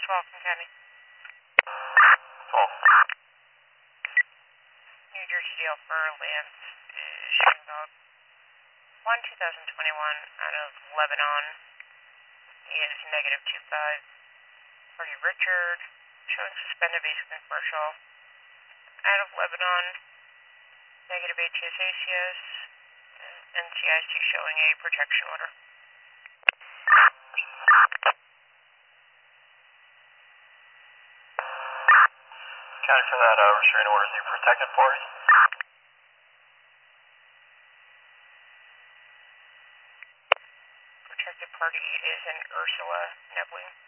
Walton County. 12. New Jersey jail for Lance is shooting dog 1 2021 out of Lebanon. He is negative 25. Party Richard showing suspended basic and commercial out of Lebanon. Negative ATS-ACS. NCIC showing a protection order. County for that restraining order is the protected party. Protected party is an Ursula Nebling.